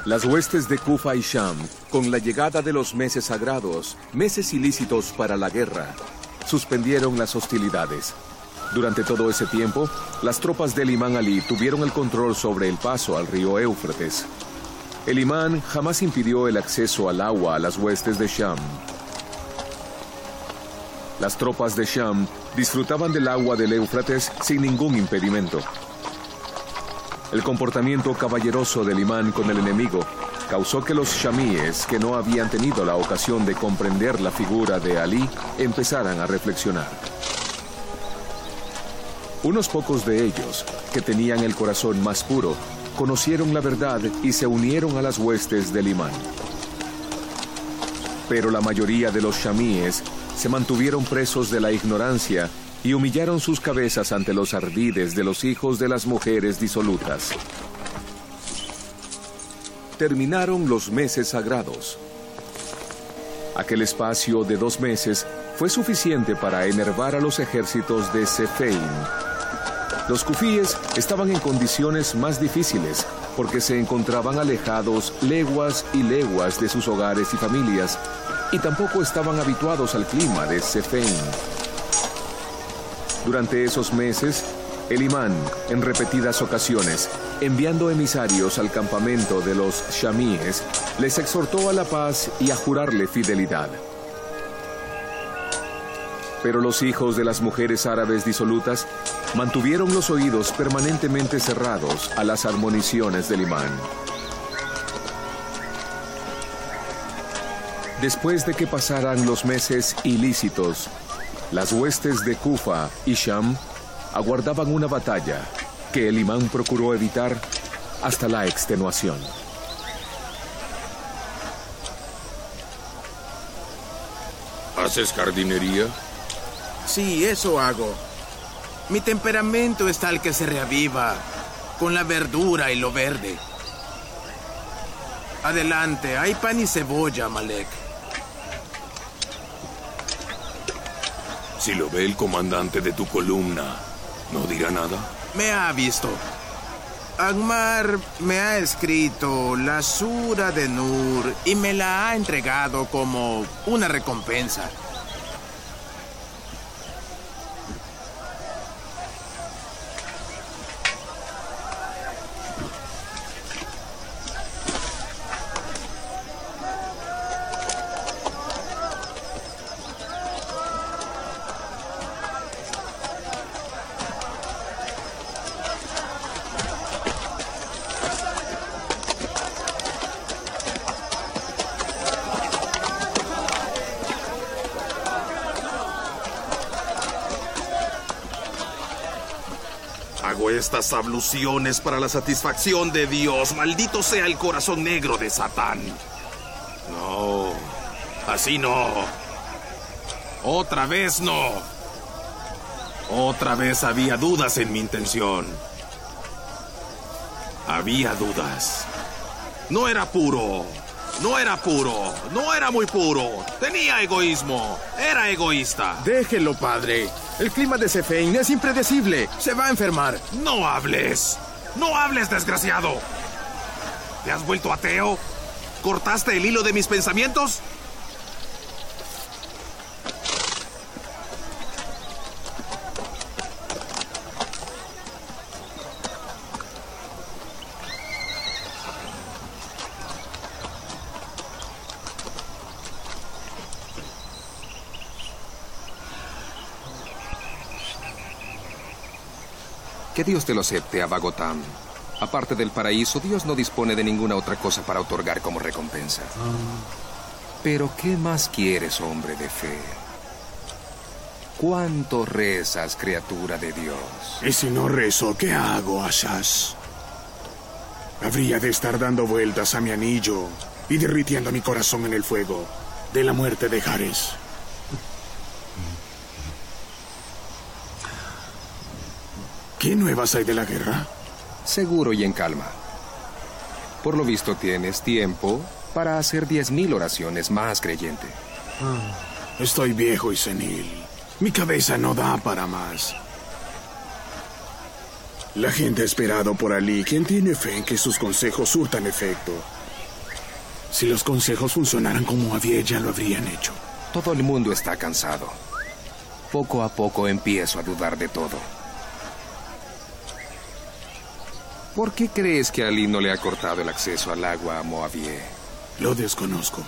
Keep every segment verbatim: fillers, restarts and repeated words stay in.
Las huestes de Kufa y Sham, con la llegada de los meses sagrados, meses ilícitos para la guerra, suspendieron las hostilidades. Durante todo ese tiempo, las tropas del imán Ali tuvieron el control sobre el paso al río Éufrates. El imán jamás impidió el acceso al agua a las huestes de Sham. Las tropas de Sham disfrutaban del agua del Éufrates sin ningún impedimento. El comportamiento caballeroso del imán con el enemigo causó que los shamíes, que no habían tenido la ocasión de comprender la figura de Ali, empezaran a reflexionar. Unos pocos de ellos, que tenían el corazón más puro, conocieron la verdad y se unieron a las huestes del imán. Pero la mayoría de los shamíes se mantuvieron presos de la ignorancia y humillaron sus cabezas ante los ardides de los hijos de las mujeres disolutas. Terminaron los meses sagrados. Aquel espacio de dos meses fue suficiente para enervar a los ejércitos de Cefein. Los cufíes estaban en condiciones más difíciles porque se encontraban alejados leguas y leguas de sus hogares y familias y tampoco estaban habituados al clima de Cefein. Durante esos meses, el imán, en repetidas ocasiones, enviando emisarios al campamento de los shamíes, les exhortó a la paz y a jurarle fidelidad. Pero los hijos de las mujeres árabes disolutas mantuvieron los oídos permanentemente cerrados a las admoniciones del imán. Después de que pasaran los meses ilícitos, las huestes de Kufa y Sham aguardaban una batalla que el imán procuró evitar hasta la extenuación. ¿Haces jardinería? Sí, eso hago. Mi temperamento es tal que se reaviva con la verdura y lo verde. Adelante, hay pan y cebolla, Malek. Si lo ve el comandante de tu columna, ¿no dirá nada? Me ha visto. Ammar me ha escrito la sura de Nur y me la ha entregado como una recompensa. Hago estas abluciones para la satisfacción de Dios. Maldito sea el corazón negro de Satán. No, así no. Otra vez no. Otra vez había dudas en mi intención. Había dudas. No era puro. No era puro. No era muy puro. Tenía egoísmo. Era egoísta. Déjelo, padre. El clima de Cefein es impredecible. Se va a enfermar. No hables. No hables, desgraciado. ¿Te has vuelto ateo? ¿Cortaste el hilo de mis pensamientos? Que Dios te lo acepte, Abagotam. Aparte del paraíso, Dios no dispone de ninguna otra cosa para otorgar como recompensa. Pero, ¿qué más quieres, hombre de fe? ¿Cuánto rezas, criatura de Dios? Y si no rezo, ¿qué hago, Ashash? Habría de estar dando vueltas a mi anillo y derritiendo mi corazón en el fuego de la muerte de Jares. ¿Qué nuevas hay de la guerra? Seguro y en calma. Por lo visto tienes tiempo para hacer diez mil oraciones más, creyente. Ah, estoy viejo y senil. Mi cabeza no da para más. La gente ha esperado por Ali, quien tiene fe en que sus consejos surtan efecto. Si los consejos funcionaran como había, ya lo habrían hecho. Todo el mundo está cansado. Poco a poco empiezo a dudar de todo. ¿Por qué crees que Ali no le ha cortado el acceso al agua a Moabié? Lo desconozco.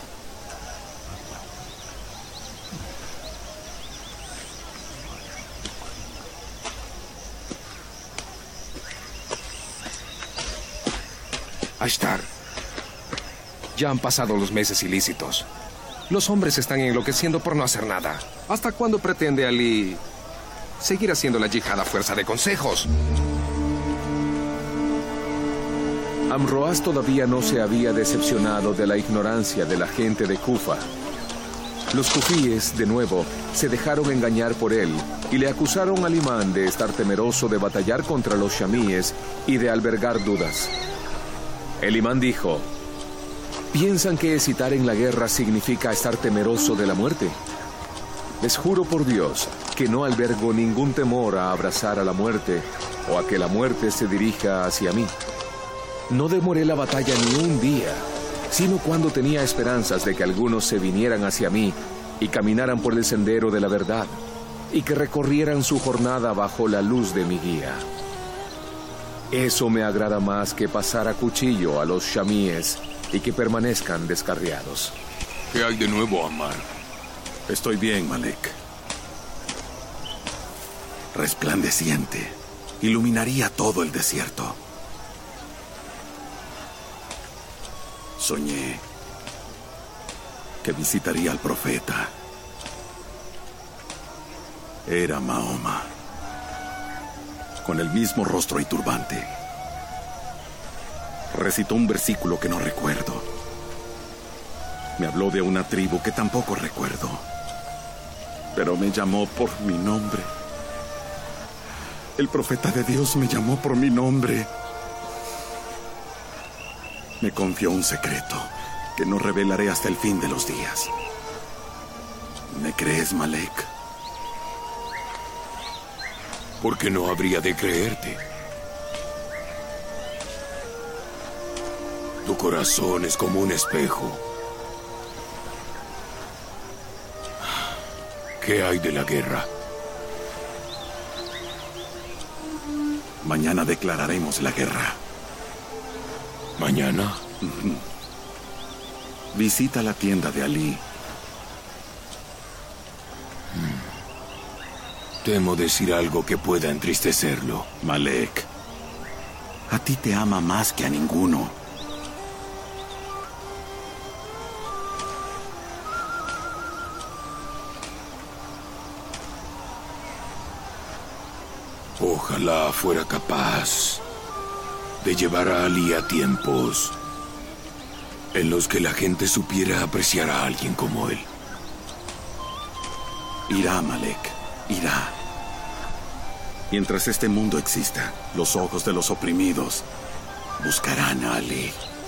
Ashtar, ya han pasado los meses ilícitos. Los hombres están enloqueciendo por no hacer nada. ¿Hasta cuándo pretende Ali seguir haciendo la yihad a fuerza de consejos? Amroaz todavía no se había decepcionado de la ignorancia de la gente de Kufa. Los kufíes, de nuevo, se dejaron engañar por él y le acusaron al imán de estar temeroso de batallar contra los shamíes y de albergar dudas. El imán dijo: ¿piensan que hesitar en la guerra significa estar temeroso de la muerte? Les juro por Dios que no albergo ningún temor a abrazar a la muerte o a que la muerte se dirija hacia mí. No demoré la batalla ni un día, sino cuando tenía esperanzas de que algunos se vinieran hacia mí y caminaran por el sendero de la verdad y que recorrieran su jornada bajo la luz de mi guía. Eso me agrada más que pasar a cuchillo a los shamíes y que permanezcan descarriados. ¿Qué hay de nuevo, Ammar? Estoy bien, Malek. Resplandeciente. Iluminaría todo el desierto. Soñé que visitaría al profeta. Era Mahoma, con el mismo rostro y turbante. Recitó un versículo que no recuerdo. Me habló de una tribu que tampoco recuerdo. Pero me llamó por mi nombre. El profeta de Dios me llamó por mi nombre. Me confió un secreto que no revelaré hasta el fin de los días. ¿Me crees, Malek? ¿Por qué no habría de creerte? Tu corazón es como un espejo. ¿Qué hay de la guerra? Mañana declararemos la guerra. ¿Mañana? Uh-huh. Visita la tienda de Ali. Temo decir algo que pueda entristecerlo. Malek, a ti te ama más que a ninguno. Ojalá fuera capaz de llevar a Ali a tiempos en los que la gente supiera apreciar a alguien como él. Irá, Malek, irá. Mientras este mundo exista, los ojos de los oprimidos buscarán a Ali.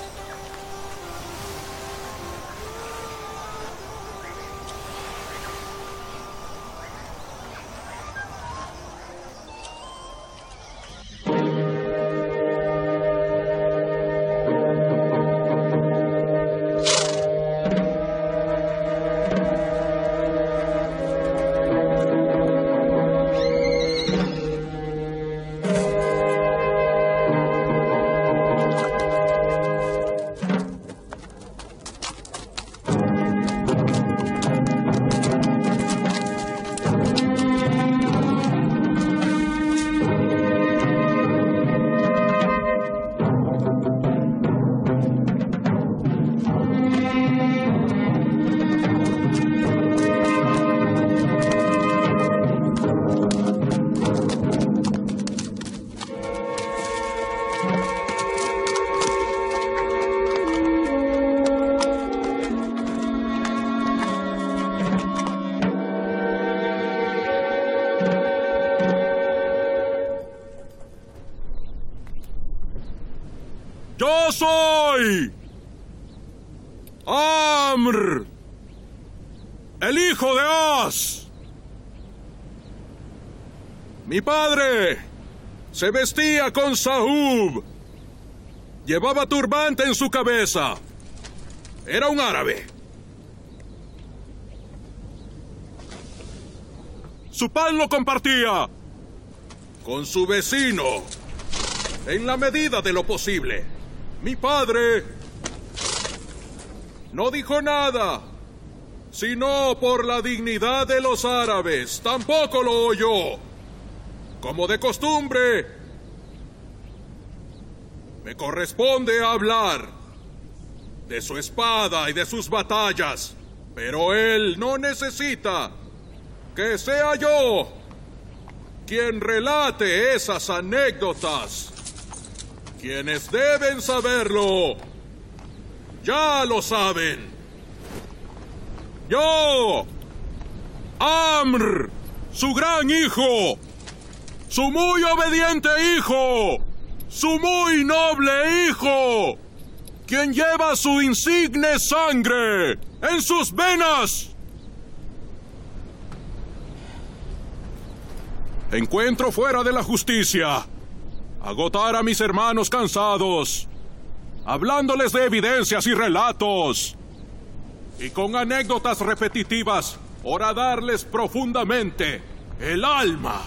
¡Yo soy Amr, el hijo de As! Mi padre se vestía con sahub, llevaba turbante en su cabeza era un árabe. Su pan lo compartía con su vecino en la medida de lo posible. Mi padre no dijo nada, sino por la dignidad de los árabes. Tampoco lo oyó. Como de costumbre, me corresponde hablar de su espada y de sus batallas, pero él no necesita que sea yo quien relate esas anécdotas. Quienes deben saberlo, ya lo saben. Yo, Amr, su gran hijo, su muy obediente hijo, su muy noble hijo, quien lleva su insigne sangre en sus venas. Encuentro fuera de la justicia agotar a mis hermanos cansados, hablándoles de evidencias y relatos, y con anécdotas repetitivas, horadarles profundamente el alma.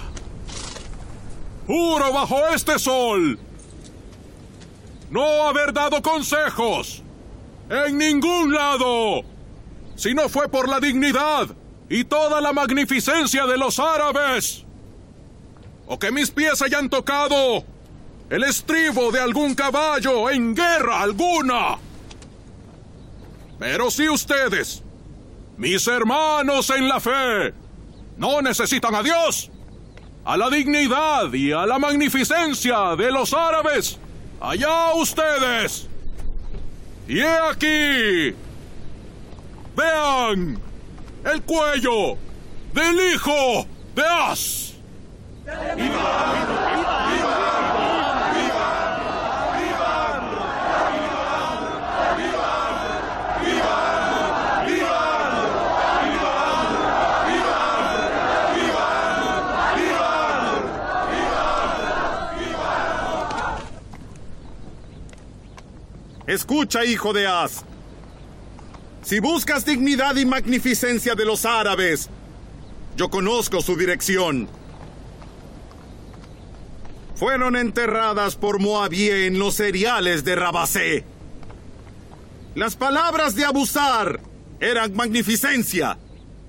Juro bajo este sol no haber dado consejos en ningún lado, si no fue por la dignidad y toda la magnificencia de los árabes, o que mis pies hayan tocado el estribo de algún caballo en guerra alguna. Pero si ustedes, mis hermanos en la fe, no necesitan a Dios, a la dignidad y a la magnificencia de los árabes, allá ustedes. Y he aquí, vean el cuello del hijo de As. ¡Viva! ¡Viva! ¡Viva! ¡Viva! ¡Viva! ¡Viva! ¡Viva! Escucha, hijo de As. Si buscas dignidad y magnificencia de los árabes, yo conozco su dirección. Fueron enterradas por Moabié en los cereales de Rabasé. Las palabras de Abusar eran magnificencia.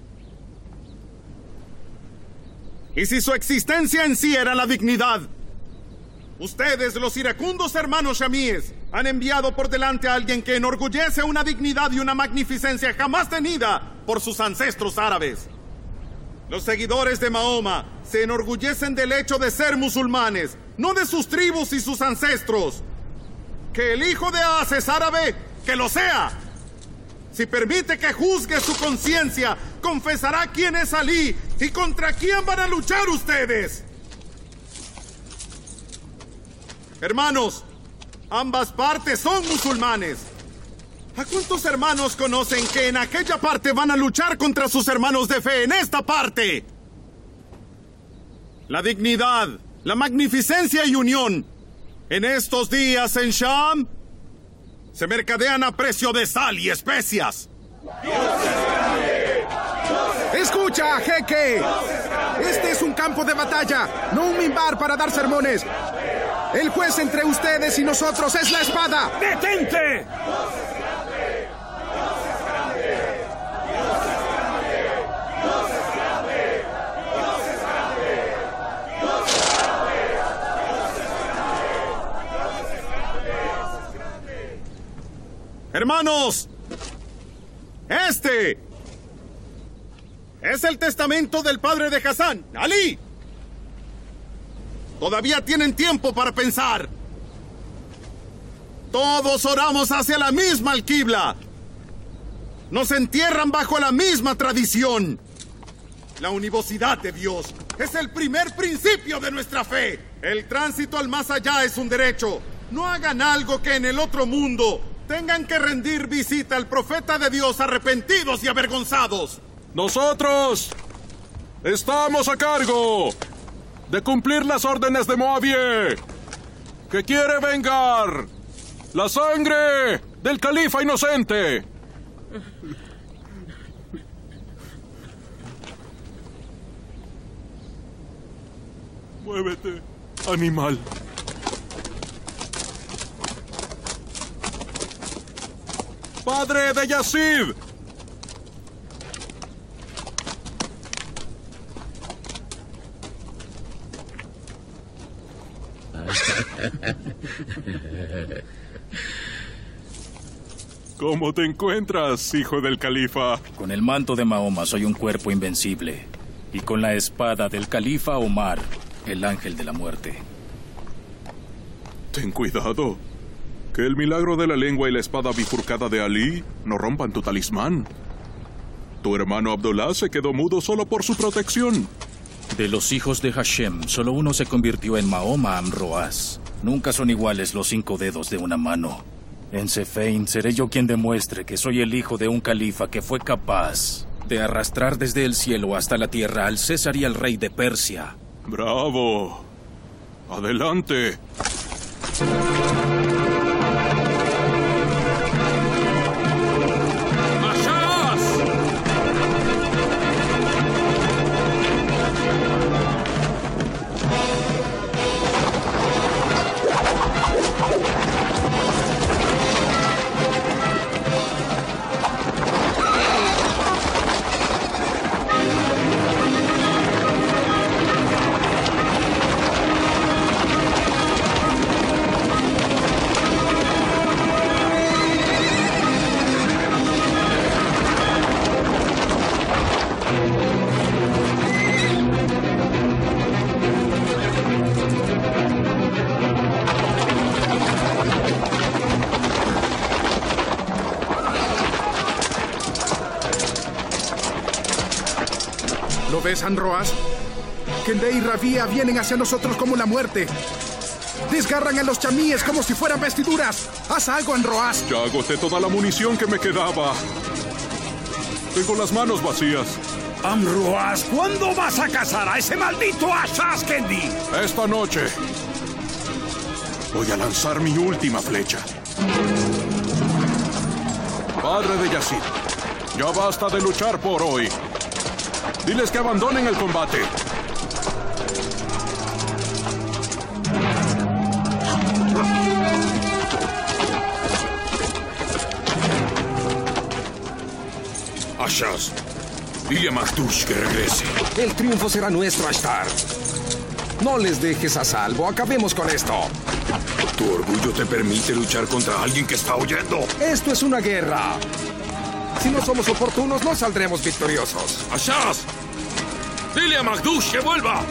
Y si su existencia en sí era la dignidad, ustedes, los iracundos hermanos shamíes, han enviado por delante a alguien que enorgullece una dignidad y una magnificencia jamás tenida por sus ancestros árabes. Los seguidores de Mahoma se enorgullecen del hecho de ser musulmanes, no de sus tribus y sus ancestros. Que el hijo de As es árabe, que lo sea. Si permite que juzgue su conciencia, confesará quién es Ali y contra quién van a luchar ustedes. Hermanos, ambas partes son musulmanes. ¿A cuántos hermanos conocen que en aquella parte van a luchar contra sus hermanos de fe en esta parte? La dignidad, la magnificencia y unión en estos días en Sham se mercadean a precio de sal y especias. ¡Escucha, jeque! Este es un campo de batalla, no un mimbar para dar sermones. El juez entre ustedes y nosotros es la espada. ¡Detente! Hermanos, este es el testamento del padre de Hassan, Ali. Todavía tienen tiempo para pensar. Todos oramos hacia la misma alquibla. Nos entierran bajo la misma tradición. La univocidad de Dios es el primer principio de nuestra fe. El tránsito al más allá es un derecho. No hagan algo que en el otro mundo tengan que rendir visita al profeta de Dios arrepentidos y avergonzados. Nosotros estamos a cargo de cumplir las órdenes de Moabié, que quiere vengar la sangre del califa inocente. Muévete, animal. ¡Padre de Yazid! ¿Cómo te encuentras, hijo del califa? Con el manto de Mahoma soy un cuerpo invencible. Y con la espada del califa Omar, el ángel de la muerte. Ten cuidado. Que el milagro de la lengua y la espada bifurcada de Ali no rompan tu talismán. Tu hermano Abdullah se quedó mudo solo por su protección. De los hijos de Hashem, solo uno se convirtió en Mahoma Amroaz. Nunca son iguales los cinco dedos de una mano. En Sefein seré yo quien demuestre que soy el hijo de un califa que fue capaz de arrastrar desde el cielo hasta la tierra al César y al rey de Persia. ¡Bravo! ¡Adelante! ¿Lo ves, Amroaz? Kende y Rabia vienen hacia nosotros como la muerte. Desgarran a los chamíes como si fueran vestiduras. ¡Haz algo, Amroaz! Ya agoté toda la munición que me quedaba. Tengo las manos vacías. Amroaz, ¿cuándo vas a cazar a ese maldito Ashaz, Kendi? Esta noche. Voy a lanzar mi última flecha. Padre de Yazid, ya basta de luchar por hoy. Diles que abandonen el combate. Ashaz, dile a Maktush que regrese. El triunfo será nuestro, Ashtar. No les dejes a salvo. Acabemos con esto. Tu orgullo te permite luchar contra alguien que está huyendo. Esto es una guerra. Si no somos oportunos, no saldremos victoriosos. ¡Ashaz! ¡Dile a Maktush que vuelva!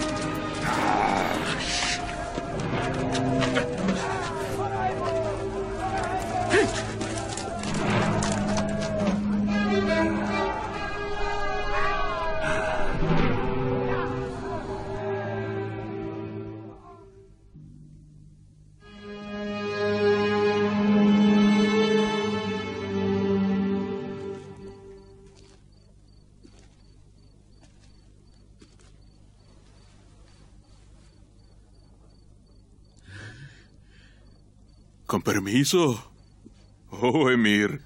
Con permiso. Oh, Emir.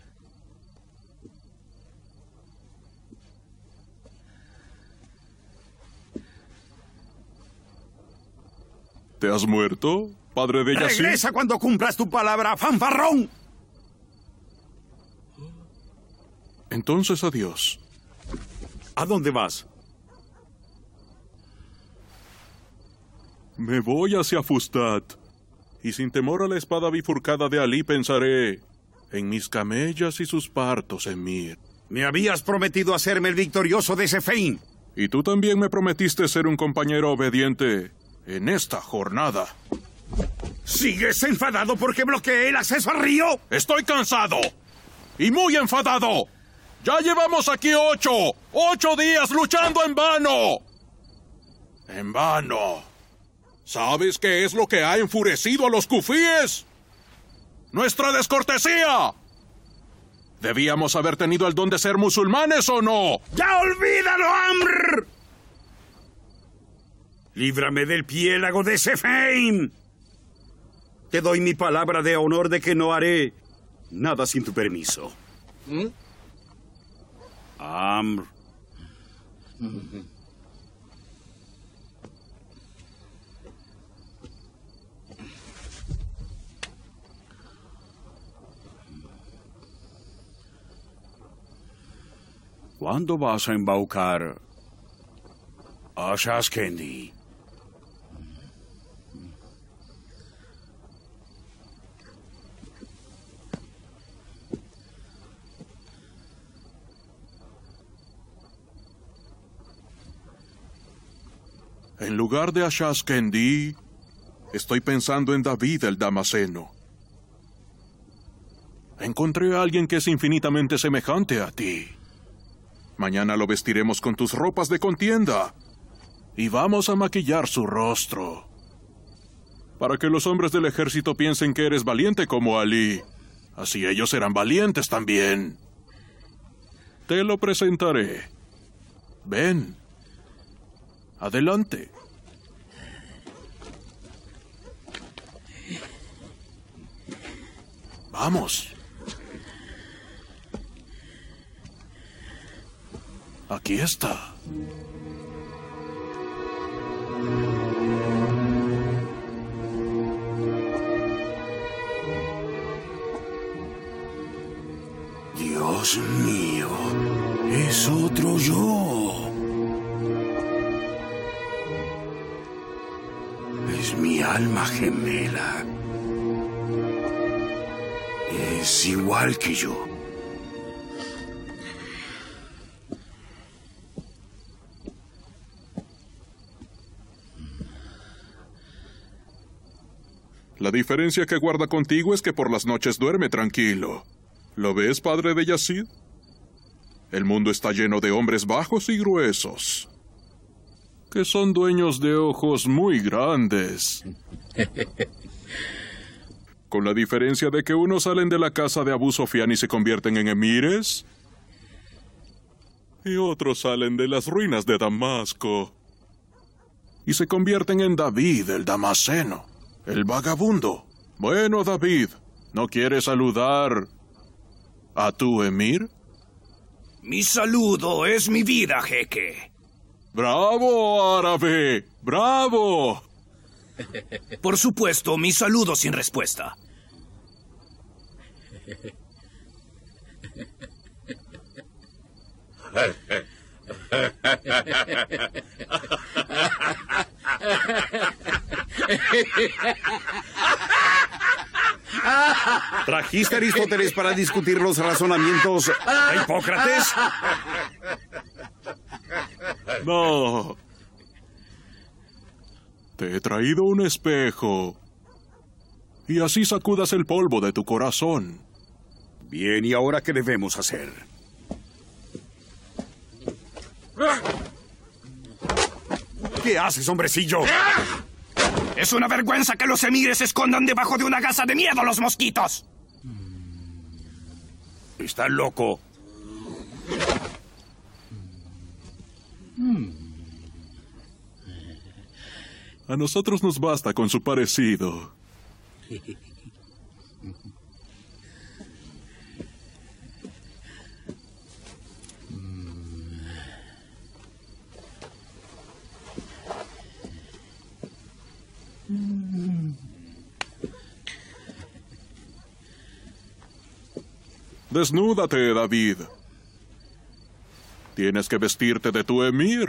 ¿Te has muerto, padre de Yazid? ¡Regresa cuando cumplas tu palabra, fanfarrón! Entonces, adiós. ¿A dónde vas? Me voy hacia Fustat. Y sin temor a la espada bifurcada de Ali pensaré en mis camellas y sus partos, Emir. Me habías prometido hacerme el victorioso de Sefein. Y tú también me prometiste ser un compañero obediente en esta jornada. ¿Sigues enfadado porque bloqueé el acceso al río? Estoy cansado y muy enfadado. Ya llevamos aquí ocho, ocho días luchando en vano. En vano. ¿Sabes qué es lo que ha enfurecido a los kufíes? ¡Nuestra descortesía! ¿Debíamos haber tenido el don de ser musulmanes o no? ¡Ya olvídalo, Amr! ¡Líbrame del piélago de Sefein! Te doy mi palabra de honor de que no haré nada sin tu permiso. ¿Mm? Amr. ¿Cuándo vas a embaucar a Shaskendi? En lugar de Ashas-Kendi, estoy pensando en David el Damaseno. Encontré a alguien que es infinitamente semejante a ti. Mañana lo vestiremos con tus ropas de contienda y vamos a maquillar su rostro para que los hombres del ejército piensen que eres valiente como Ali. Así ellos serán valientes también. Te lo presentaré. Ven. Adelante. Vamos. Aquí está. Dios mío, es otro yo. Es mi alma gemela. Es igual que yo. La diferencia que guarda contigo es que por las noches duerme tranquilo. ¿Lo ves, padre de Yazid? El mundo está lleno de hombres bajos y gruesos, que son dueños de ojos muy grandes. Con la diferencia de que unos salen de la casa de Abu Sofyan y se convierten en emires, y otros salen de las ruinas de Damasco y se convierten en David el Damaseno, el vagabundo. Bueno, David, ¿no quieres saludar a tu emir? Mi saludo es mi vida, jeque. ¡Bravo, árabe! ¡Bravo! Por supuesto, mi saludo sin respuesta. ¿Trajiste a Aristóteles para discutir los razonamientos a Hipócrates? No. Te he traído un espejo. Y así sacudas el polvo de tu corazón. Bien, ¿y ahora qué debemos hacer? ¿Qué haces, hombrecillo? Es una vergüenza que los emires se escondan debajo de una gasa de miedo a los mosquitos. Está loco. A nosotros nos basta con su parecido. Desnúdate, David. Tienes que vestirte de tu emir.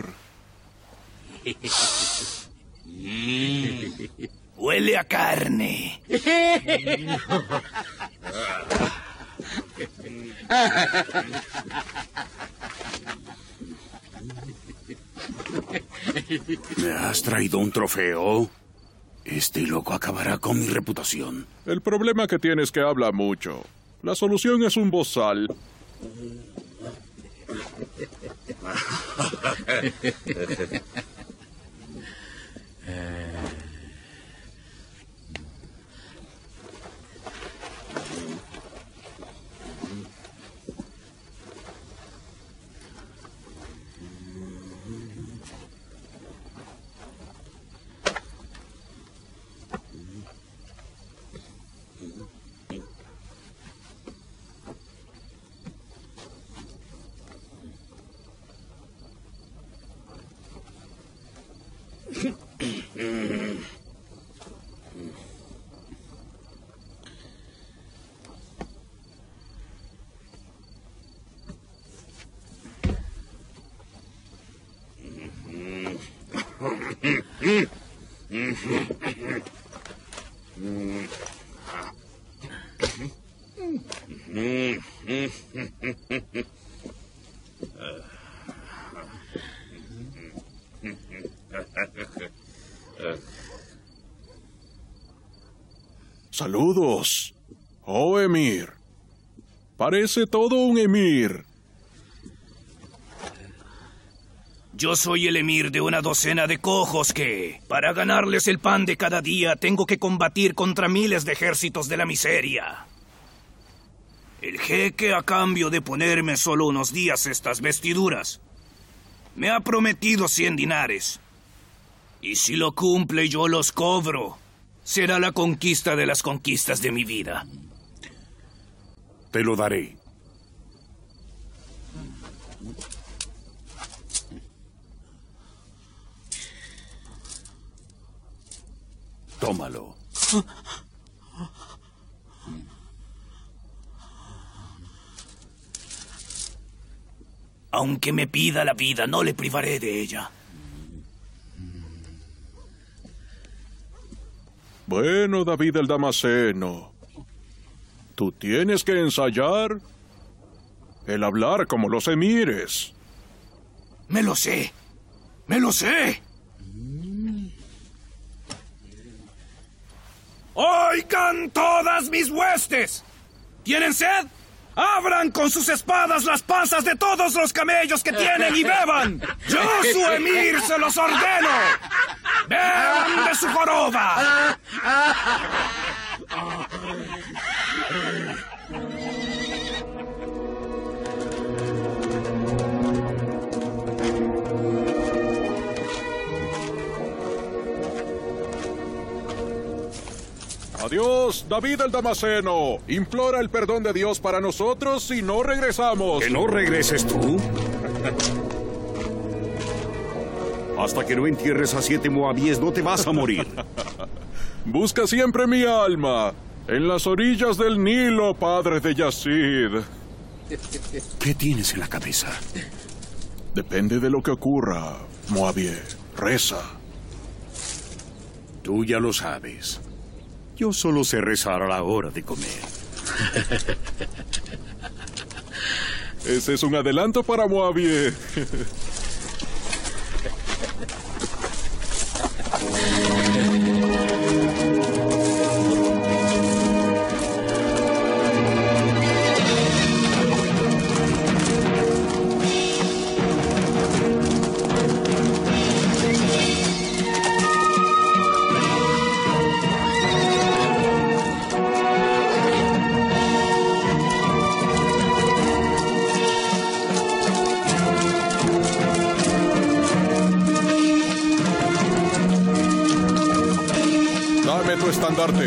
Mm, huele a carne. ¿Me has traído un trofeo? Este loco acabará con mi reputación. El problema que tiene es que habla mucho. La solución es un bozal. Saludos, oh emir. Parece todo un emir. Yo soy el emir de una docena de cojos que, para ganarles el pan de cada día, tengo que combatir contra miles de ejércitos de la miseria. El jeque, a cambio de ponerme solo unos días estas vestiduras, me ha prometido cien dinares. Y si lo cumple, yo los cobro. Será la conquista de las conquistas de mi vida. Te lo daré. Tómalo. Aunque me pida la vida, no le privaré de ella. Bueno, David el Damasceno, tú tienes que ensayar el hablar como los emires. Me lo sé. Me lo sé. ¡Oigan todas mis huestes! ¿Tienen sed? ¡Abran con sus espadas las panzas de todos los camellos que tienen y beban! ¡Yo, su emir, se los ordeno! ¡Beban de su joroba! Adiós, David el Damasceno. Implora el perdón de Dios para nosotros y no regresamos. ¿Que no regreses tú? Hasta que no entierres a siete moabíes no te vas a morir. Busca siempre mi alma en las orillas del Nilo, padre de Yazid. ¿Qué tienes en la cabeza? Depende de lo que ocurra, Moabie. Reza. Tú ya lo sabes. Yo solo sé rezar a la hora de comer. Ese es un adelanto para Moabie. Dame tu estandarte.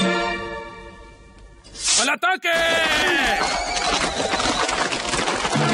¡Al ataque!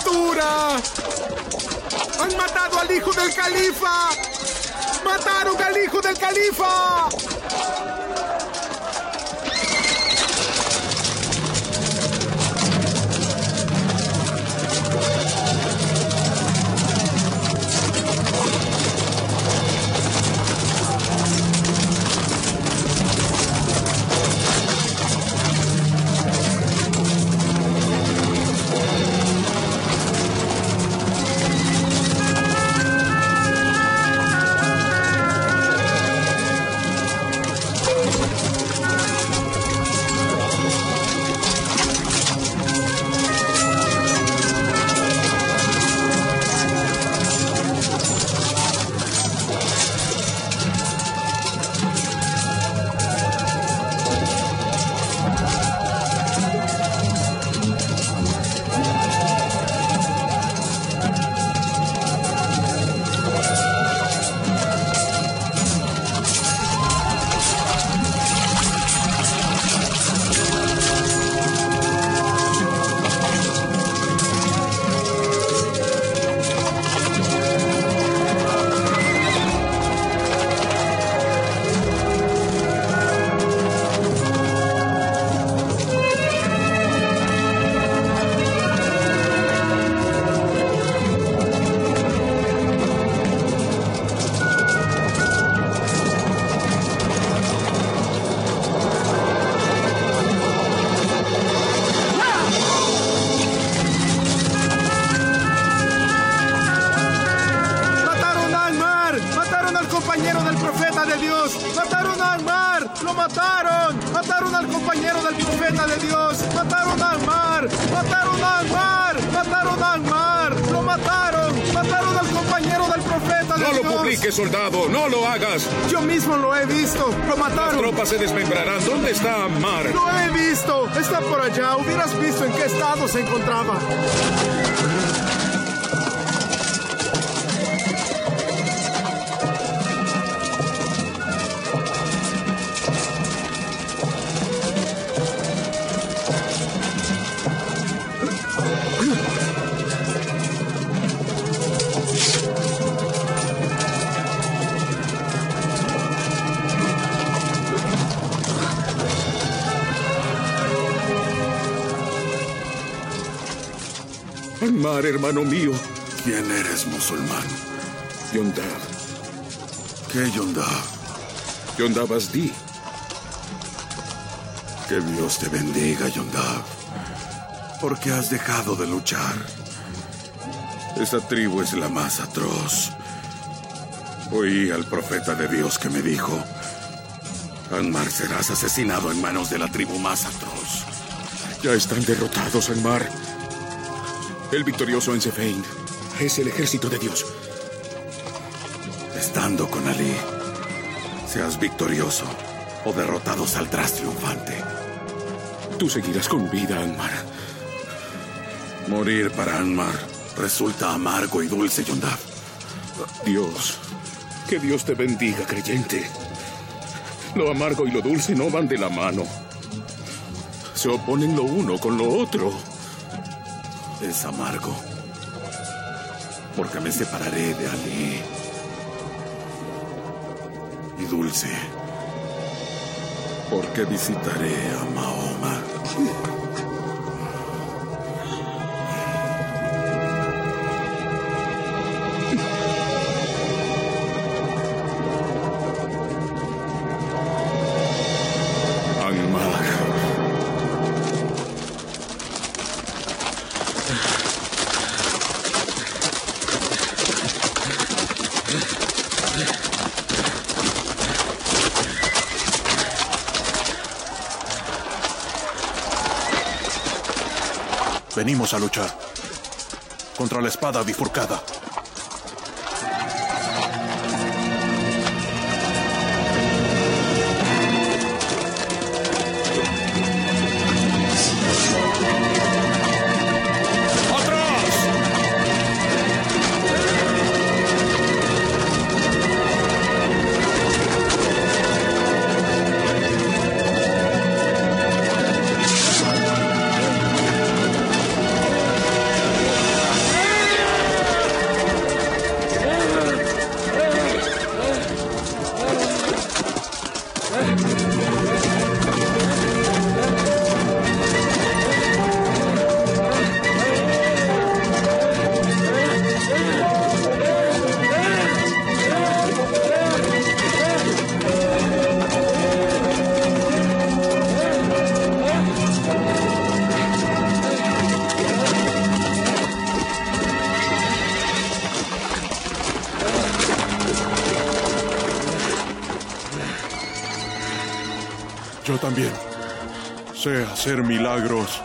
criatura! ¡Han matado al hijo del califa! ¡Mataron al hijo del califa! Soldado, no lo hagas. Yo mismo lo he visto. Lo mataron. Las tropas se desmembrarán. ¿Dónde está Ammar? Lo he visto. Está por allá. Hubieras visto en qué estado se encontraba. Ammar, hermano mío. ¿Quién eres, musulmán? Yondav. ¿Qué Yondav? Yondav Azdi. Que Dios te bendiga, Yondav. ¿Por qué has dejado de luchar? Esa tribu es la más atroz. Oí al profeta de Dios que me dijo: Ammar, serás asesinado en manos de la tribu más atroz. Ya están derrotados, Ammar. El victorioso en Sefein es el ejército de Dios. Estando con Ali, seas victorioso o derrotado, saldrás triunfante. Tú seguirás con vida, Ammar. Morir para Ammar resulta amargo y dulce, Yondav. Dios, que Dios te bendiga, creyente. Lo amargo y lo dulce no van de la mano. Se oponen lo uno con lo otro. Es amargo, porque me separaré de Ali. Y dulce, porque visitaré a Mahoma. Venimos a luchar contra la espada bifurcada. Yo también sé hacer milagros.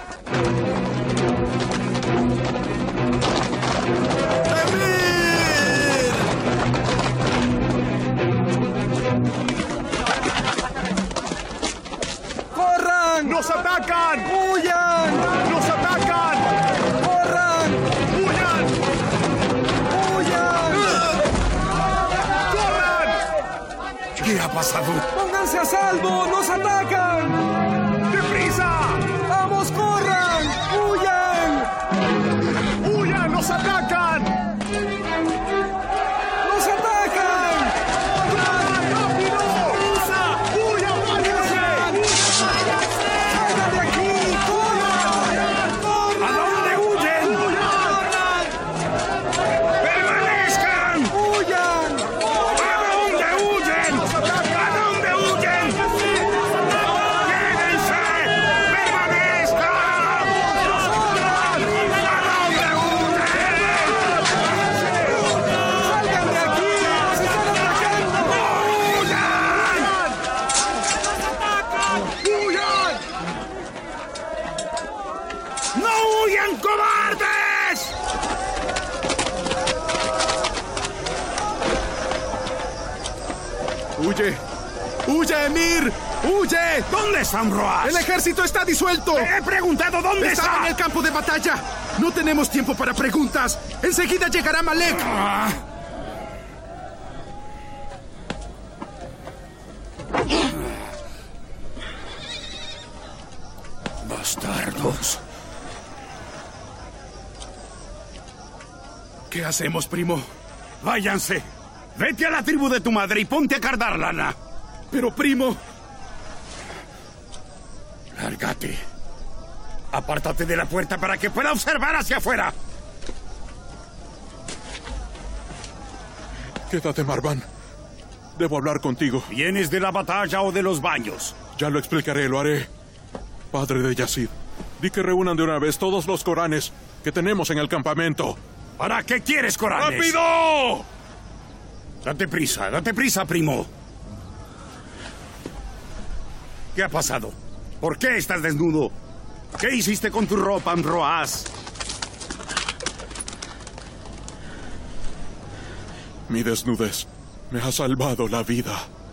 ¡Corran! ¡Nos atacan! ¡Huyan! ¡Nos atacan! ¡Corran! ¡Huyan! ¡Huyan! ¡Corran! ¿Qué ha pasado? ¡Pónganse a salvo! ¡Nos atacan! ¡Deprisa! ¡Vamos, corran! ¡Huyan! ¡Huyan! ¡Nos atacan! ¡Nos atacan! ¡Rápido! ¡Deprisa! ¡Huyan! ¡Váyanse! ¡Salgan de aquí! ¡Corran! ¡Corran! ¿A dónde huyen? ¡Permanezcan! ¡Huyan! ¿A dónde huyen? ¿A dónde huyen? ¡Quédense! ¡Permanezcan! ¿A dónde huyen? ¡Salgan de aquí! ¡Nos están atacando! ¡Huyan! ¡No huyan, cobardes! ¡Huye! ¡Huye, Emir! ¡Huye! ¿Dónde está Amroaz? ¡El ejército está disuelto! He preguntado dónde ¡Está está. en el campo de batalla! ¡No tenemos tiempo para preguntas! ¡Enseguida llegará Malek! Ah. Bastardos. ¿Qué hacemos, primo? Váyanse. Vete a la tribu de tu madre y ponte a cardar lana. Pero, primo... Lárgate. Apártate de la puerta para que pueda observar hacia afuera. Quédate, Marván. Debo hablar contigo. ¿Vienes de la batalla o de los baños? Ya lo explicaré, lo haré. Padre de Yazid, di que reúnan de una vez todos los Coranes que tenemos en el campamento. ¿Para qué quieres, Coranes? ¡Rápido! Date prisa, date prisa, primo. ¿Qué ha pasado? ¿Por qué estás desnudo? ¿Qué hiciste con tu ropa, Amroaz? Mi desnudez me ha salvado la vida.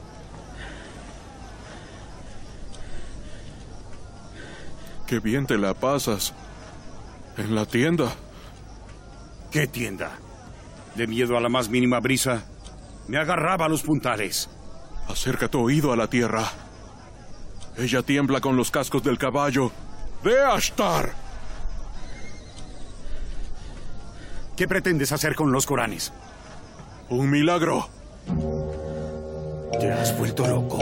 Qué bien te la pasas en la tienda. ¿Qué tienda? De miedo a la más mínima brisa, me agarraba a los puntales. Acerca tu oído a la tierra. Ella tiembla con los cascos del caballo de Ashtar. ¿Qué pretendes hacer con los Coranes? Un milagro. Te has vuelto loco.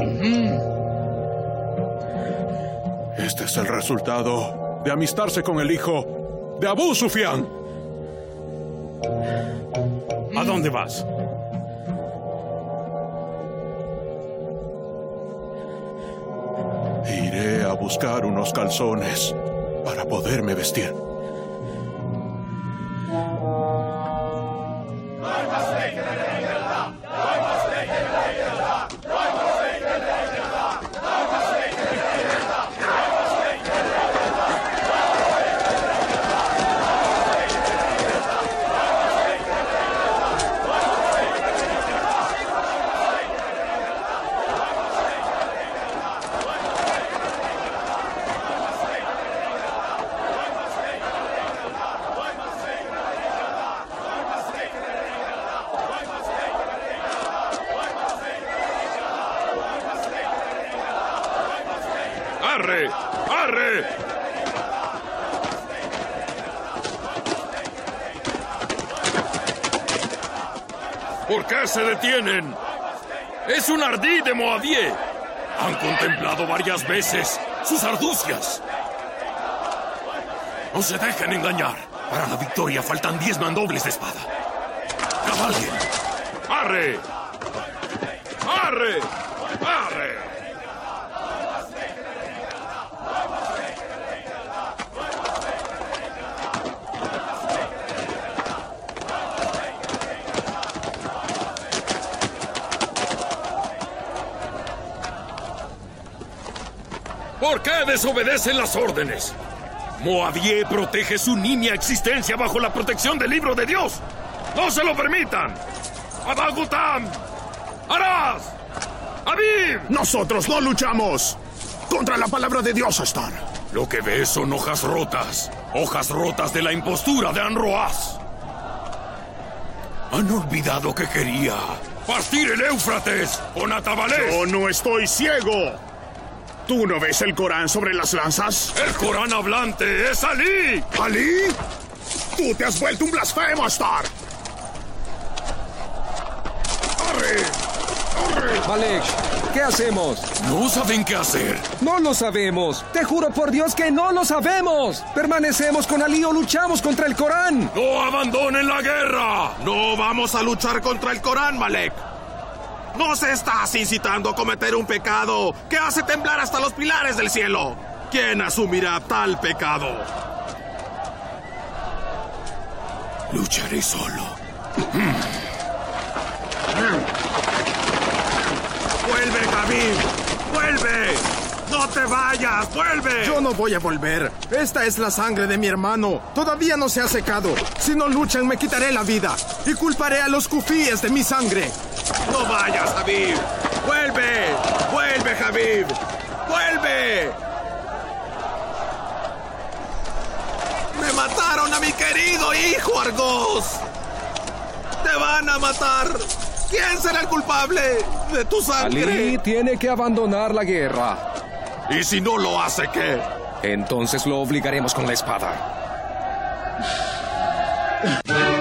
Este es el resultado de amistarse con el hijo de Abu Sufyan. ¿A dónde vas? Iré a buscar unos calzones para poderme vestir. ¡Arre! ¡Arre! ¿Por qué se detienen? Es un ardí de Moabie. Han contemplado varias veces sus arducias. No se dejen engañar. Para la victoria faltan diez mandobles de espada. ¡Cabalguen! ¡Arre! ¡Arre! ¡Arre! ¿Por qué desobedecen las órdenes? Moadie protege su nimia existencia bajo la protección del libro de Dios. ¡No se lo permitan! ¡Abagutam! ¡Aras! ¡Aviv! ¡Nosotros no luchamos contra la palabra de Dios, Astar! Lo que ves son hojas rotas. Hojas rotas de la impostura de Anroaz. Han olvidado que quería partir el Éufrates con Atabalés. Yo no estoy ciego. ¿Tú no ves el Corán sobre las lanzas? El Corán hablante es Ali. ¿Ali? Tú te has vuelto un blasfemo, Astar. ¡Arre! ¡Arre! Malek, ¿qué hacemos? No saben qué hacer. No lo sabemos. Te juro por Dios que no lo sabemos. ¿Permanecemos con Ali o luchamos contra el Corán? ¡No abandonen la guerra! No vamos a luchar contra el Corán, Malek. Nos estás incitando a cometer un pecado que hace temblar hasta los pilares del cielo. ¿Quién asumirá tal pecado? Lucharé solo. ¡Vuelve, Khabib! ¡Vuelve! ¡No te vayas! ¡Vuelve! Yo no voy a volver. Esta es la sangre de mi hermano. Todavía no se ha secado. Si no luchan, me quitaré la vida. Y culparé a los kufíes de mi sangre. ¡No vayas, Khabib! ¡Vuelve! ¡Vuelve, Khabib! ¡Vuelve! ¡Me mataron a mi querido hijo, Argos! ¡Te van a matar! ¿Quién será el culpable de tu sangre? Ali tiene que abandonar la guerra. ¿Y si no lo hace, qué? Entonces lo obligaremos con la espada.